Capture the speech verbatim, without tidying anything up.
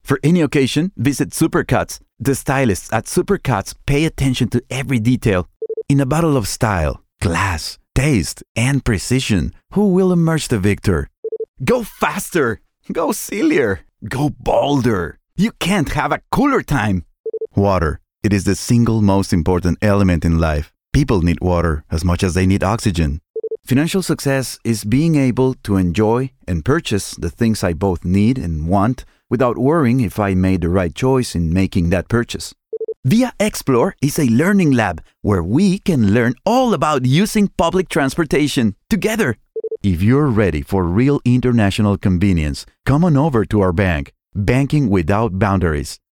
For any occasion, visit Supercuts. The stylists at Supercuts pay attention to every detail. In a battle of style, class, taste, and precision, who will emerge the victor? Go faster! Go sillier! Go bolder! You can't have a cooler time! Water. It is the single most important element in life. People need water as much as they need oxygen. Financial success is being able to enjoy and purchase the things I both need and want without worrying if I made the right choice in making that purchase. Via Explore is a learning lab where we can learn all about using public transportation together. If you're ready for real international convenience, come on over to our bank, Banking Without Boundaries.